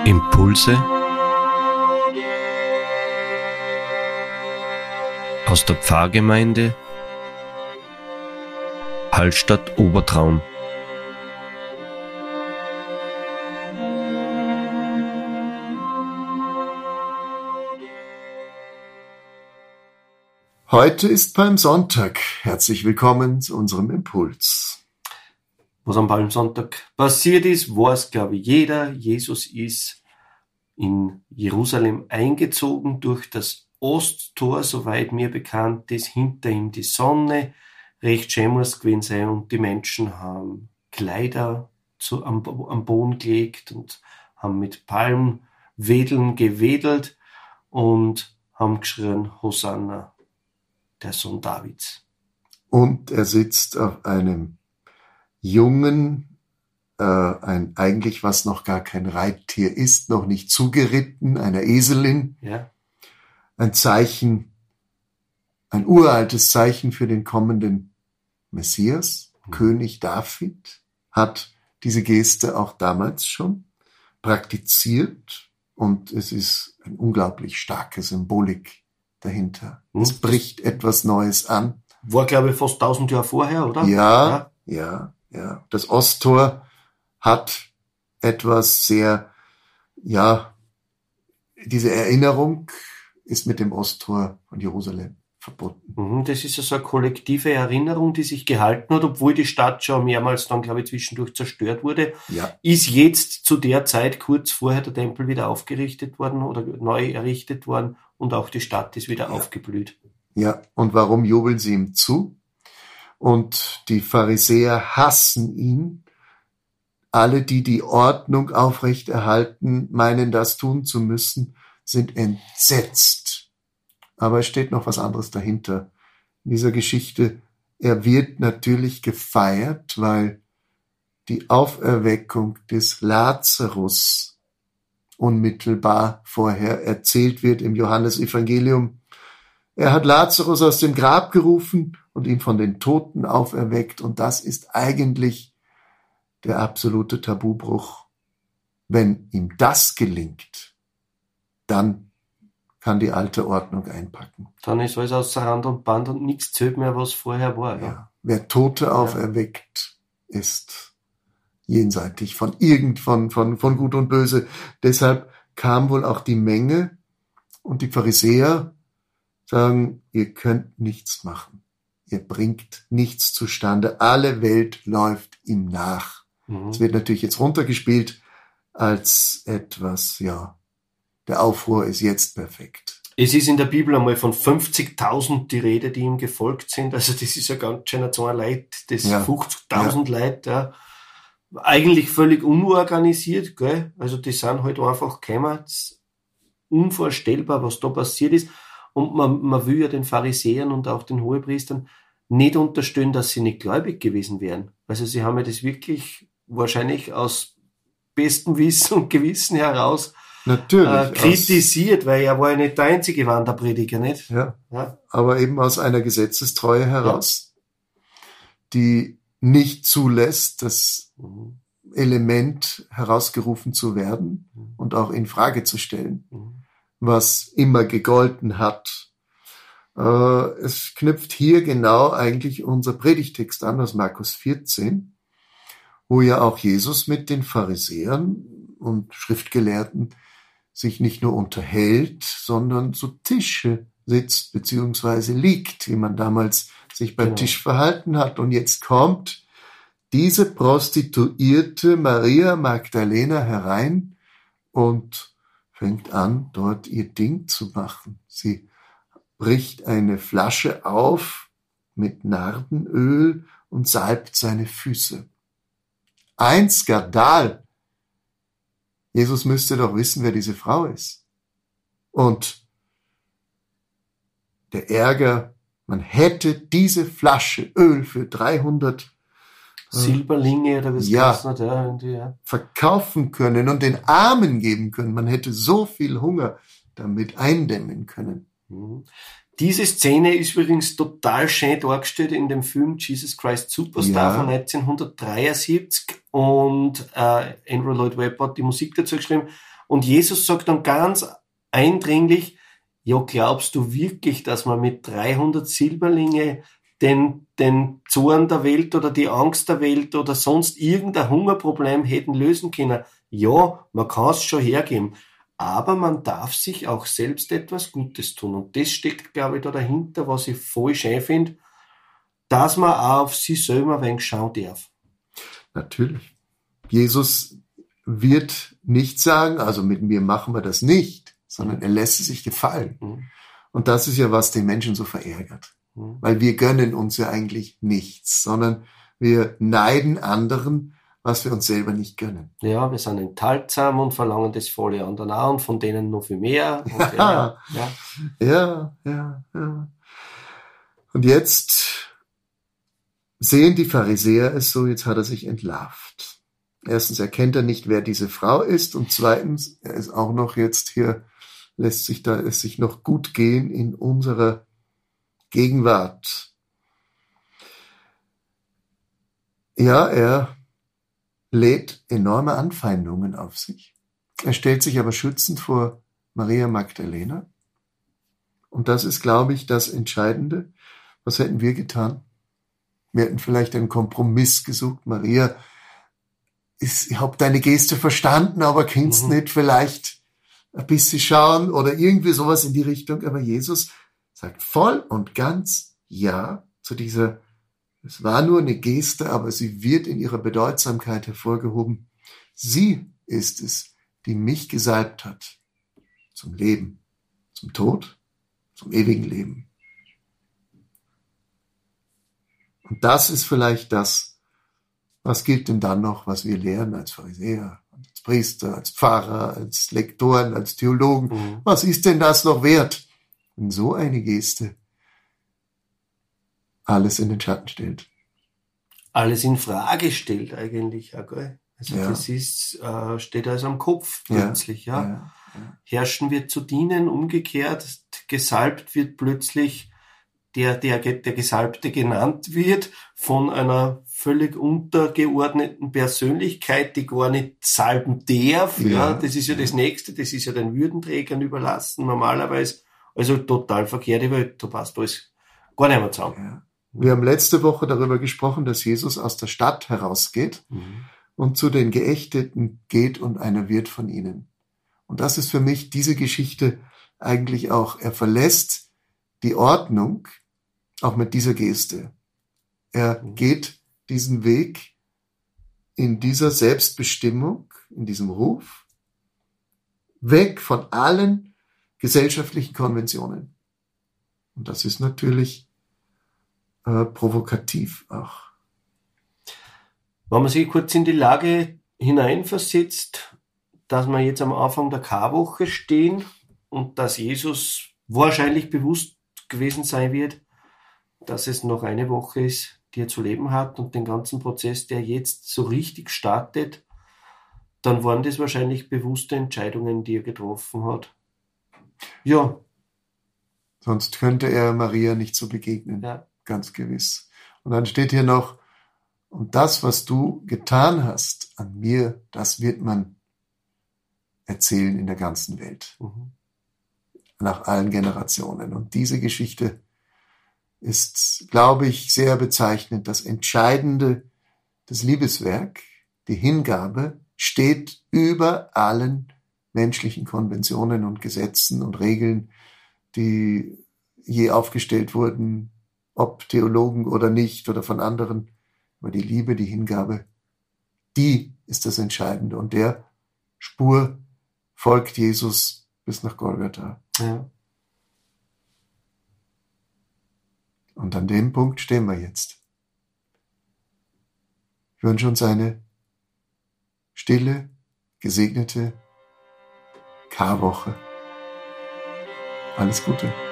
Impulse aus der Pfarrgemeinde Hallstatt Obertraum. Heute ist Palmsonntag. Herzlich willkommen zu unserem Impuls. Was am Palmsonntag passiert ist, weiß, glaube ich, jeder. Jesus ist in Jerusalem eingezogen durch das Osttor, soweit mir bekannt ist, hinter ihm die Sonne. Recht schön muss gewesen sein und die Menschen haben Kleider am Boden gelegt und haben mit Palmwedeln gewedelt und haben geschrien, Hosanna, der Sohn Davids. Und er sitzt auf einem Jungen, eigentlich was noch gar kein Reittier ist, noch nicht zugeritten, einer Eselin. Ja. Ein Zeichen, ein uraltes Zeichen für den kommenden Messias, König David, hat diese Geste auch damals schon praktiziert und es ist eine unglaublich starke Symbolik dahinter. Es bricht etwas Neues an. War, glaube ich, fast 1000 Jahre vorher, oder? Ja. Das Osttor hat etwas sehr, diese Erinnerung ist mit dem Osttor von Jerusalem verbunden. Das ist also eine kollektive Erinnerung, die sich gehalten hat, obwohl die Stadt schon mehrmals dann, glaube ich, zwischendurch zerstört wurde. Ja. Ist jetzt zu der Zeit kurz vorher der Tempel wieder aufgerichtet worden oder neu errichtet worden und auch die Stadt ist wieder aufgeblüht. Ja, und warum jubeln sie ihm zu? Und die Pharisäer hassen ihn. Alle, die die Ordnung aufrechterhalten, meinen, das tun zu müssen, sind entsetzt. Aber es steht noch was anderes dahinter. In dieser Geschichte, er wird natürlich gefeiert, weil die Auferweckung des Lazarus unmittelbar vorher erzählt wird im Johannesevangelium. Er hat Lazarus aus dem Grab gerufen und ihn von den Toten auferweckt. Und das ist eigentlich der absolute Tabubruch. Wenn ihm das gelingt, dann kann die alte Ordnung einpacken. Dann ist alles außer Rand und Band und nichts zählt mehr, was vorher war. Ja. Wer Tote auferweckt, ist jenseitig von Gut und Böse. Deshalb kam wohl auch die Menge und die Pharisäer sagen, ihr könnt nichts machen. Ihr bringt nichts zustande. Alle Welt läuft ihm nach. Es wird natürlich jetzt runtergespielt als etwas, der Aufruhr ist jetzt perfekt. Es ist in der Bibel einmal von 50.000 die Rede, die ihm gefolgt sind. Also das ist ja ganz schön so ein Leid, das 50.000 Leute, ja. Eigentlich völlig unorganisiert, gell? Also die sind halt einfach gekommen. Unvorstellbar, was da passiert ist. Und man will ja den Pharisäern und auch den Hohepriestern nicht unterstellen, dass sie nicht gläubig gewesen wären. Also sie haben ja das wirklich wahrscheinlich aus bestem Wissen und Gewissen heraus kritisiert, weil er war ja nicht der einzige Wanderprediger, nicht? Ja. Aber eben aus einer Gesetzestreue heraus, die nicht zulässt, das Element herausgerufen zu werden und auch in Frage zu stellen, was immer gegolten hat. Es knüpft hier genau eigentlich unser Predigtext an aus Markus 14, wo ja auch Jesus mit den Pharisäern und Schriftgelehrten sich nicht nur unterhält, sondern zu Tische sitzt beziehungsweise liegt, wie man damals sich beim Tisch verhalten hat. Und jetzt kommt diese Prostituierte Maria Magdalena herein und fängt an, dort ihr Ding zu machen. Sie bricht eine Flasche auf mit Nardenöl und salbt seine Füße. Ein Skandal! Jesus müsste doch wissen, wer diese Frau ist. Und der Ärger, man hätte diese Flasche Öl für 300 Silberlinge oder was verkaufen können und den Armen geben können. Man hätte so viel Hunger damit eindämmen können. Diese Szene ist übrigens total schön dargestellt in dem Film Jesus Christ Superstar von 1973 und Andrew Lloyd Webber hat die Musik dazu geschrieben Und Jesus sagt dann ganz eindringlich, ja, glaubst du wirklich, dass man mit 300 Silberlinge den Zorn der Welt oder die Angst der Welt oder sonst irgendein Hungerproblem hätten lösen können? Ja, man kann es schon hergeben. Aber man darf sich auch selbst etwas Gutes tun. Und das steckt, glaube ich, da dahinter, was ich voll schön finde, dass man auch auf sich selber ein wenig schauen darf. Natürlich. Jesus wird nicht sagen, also mit mir machen wir das nicht, sondern er lässt es sich gefallen. Mhm. Und das ist ja, was den Menschen so verärgert. Mhm. Weil wir gönnen uns ja eigentlich nichts, sondern wir neiden anderen, was wir uns selber nicht gönnen. Ja, wir sind enthaltsam und verlangen das volle anderen auch und von denen noch viel mehr. Und ja. Ja. Und jetzt sehen die Pharisäer es so, jetzt hat er sich entlarvt. Erstens erkennt er nicht, wer diese Frau ist, und zweitens, er ist auch noch jetzt hier, lässt sich da es sich noch gut gehen in unserer Gegenwart. Ja, er lädt enorme Anfeindungen auf sich. Er stellt sich aber schützend vor Maria Magdalena. Und das ist, glaube ich, das Entscheidende. Was hätten wir getan? Wir hätten vielleicht einen Kompromiss gesucht. Maria, ich hab deine Geste verstanden, aber kannst nicht vielleicht ein bisschen schauen oder irgendwie sowas in die Richtung. Aber Jesus sagt voll und ganz ja zu dieser, es war nur eine Geste, aber sie wird in ihrer Bedeutsamkeit hervorgehoben. Sie ist es, die mich gesalbt hat zum Leben, zum Tod, zum ewigen Leben. Und das ist vielleicht das, was gilt denn dann noch, was wir lernen als Pharisäer, als Priester, als Pfarrer, als Lektoren, als Theologen. Mhm. Was ist denn das noch wert, wenn so eine Geste alles in den Schatten stellt? Alles in Frage stellt eigentlich, ja, gell? Also Ja. das ist, steht also am Kopf plötzlich, ja. Herrschen wird zu dienen, umgekehrt, gesalbt wird plötzlich der Gesalbte genannt wird von einer völlig untergeordneten Persönlichkeit, die gar nicht salben darf. Ja, das ist ja das Nächste, das ist ja den Würdenträgern überlassen, normalerweise. Also total verkehrte Welt, da passt alles gar nicht mehr zusammen. Ja. Wir haben letzte Woche darüber gesprochen, dass Jesus aus der Stadt herausgeht und zu den Geächteten geht und einer wird von ihnen. Und das ist für mich diese Geschichte eigentlich auch. Er verlässt die Ordnung auch mit dieser Geste. Er geht diesen Weg in dieser Selbstbestimmung, in diesem Ruf, weg von allen gesellschaftlichen Konventionen. Und das ist natürlich provokativ auch. Wenn man sich kurz in die Lage hineinversetzt, dass wir jetzt am Anfang der Karwoche stehen und dass Jesus wahrscheinlich bewusst gewesen sein wird, dass es noch eine Woche ist, die er zu leben hat und den ganzen Prozess, der jetzt so richtig startet, dann waren das wahrscheinlich bewusste Entscheidungen, die er getroffen hat. Ja. Sonst könnte er Maria nicht so begegnen, ganz gewiss. Und dann steht hier noch, und das, was du getan hast an mir, das wird man erzählen in der ganzen Welt. Nach allen Generationen. Und diese Geschichte ist, glaube ich, sehr bezeichnend. Das Entscheidende, das Liebeswerk, die Hingabe, steht über allen menschlichen Konventionen und Gesetzen und Regeln, die je aufgestellt wurden, ob Theologen oder nicht oder von anderen. Aber die Liebe, die Hingabe, die ist das Entscheidende. Und der Spur folgt Jesus bis nach Golgatha. Ja. Und an dem Punkt stehen wir jetzt. Ich wünsche uns eine stille, gesegnete Karwoche. Alles Gute.